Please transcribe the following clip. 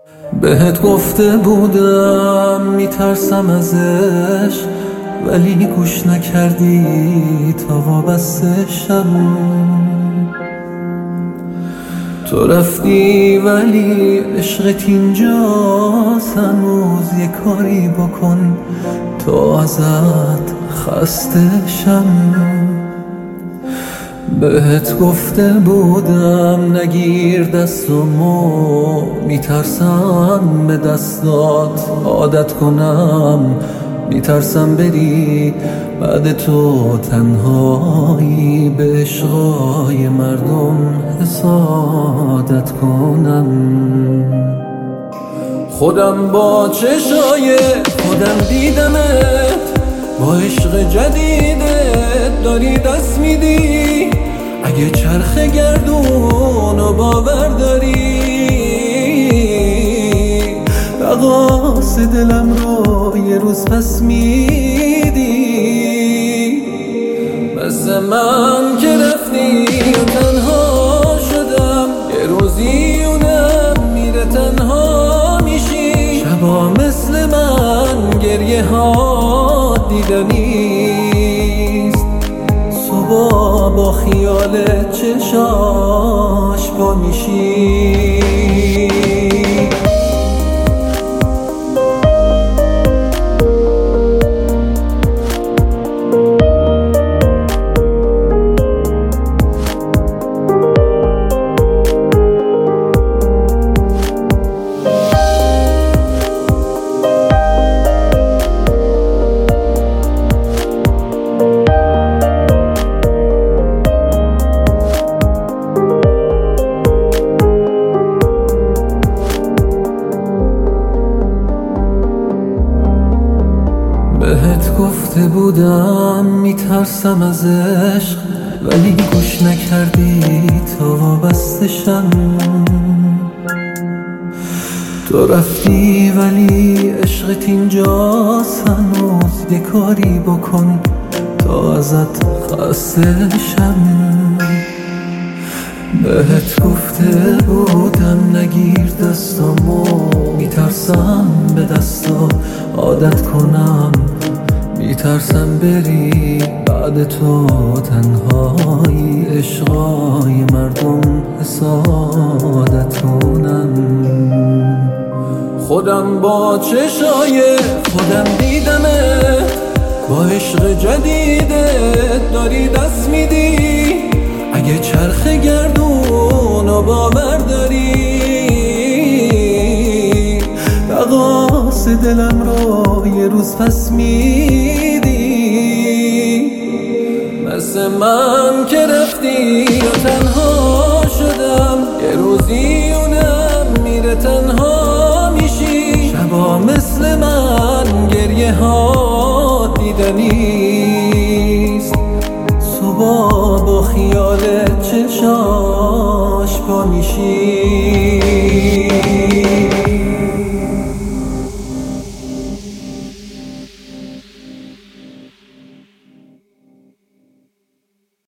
بهت گفته بودم میترسم ازش، ولی گوش نکردی تا وابسته شم. تو رفتی ولی عشقت اینجاست هنوز، یه کاری بکن تا ازت خسته شم. بهت گفته بودم نگیر دستمو، میترسم به دستات عادت کنم، میترسم بری بعد تو تنهایی به عشقای مردم حسادت کنم. خودم با چشای خودم دیدمت، با عشق جدیدت داری دست میدی. اگه چرخ گردون و باور داری، رقاص دلم رو یه روز پس میدی. مثل من که رفتی و تنها شدم، یه روزی اونم میره تنها میشی. شبا مثل من گریه ها دیدنیست، صبح با خیال چشاش پا میشی. بهت گفته بودم میترسم از عشق، ولی گوش نکردی تا وابسته شم. تو رفتی ولی عشقت اینجاست هنوز، یه کاری بکن تا ازت خسته شم. بهت گفته بودم نگیر دستامو، میترسم به دستا عادت کنم، میترسم بری بعد تو تنهایی عشقای مردم حسادت کنم. خودم با چشای خودم دیدمت، با عشق جدیدت داری دست میدی. اگه چرخ گردون و باور داری، رقاص دلم رو یه روز پس میدی. مثل من که رفتی و تنها شدم، یه روزی اونم میره تنها میشی. شبا مثل من گریه ها دیدنی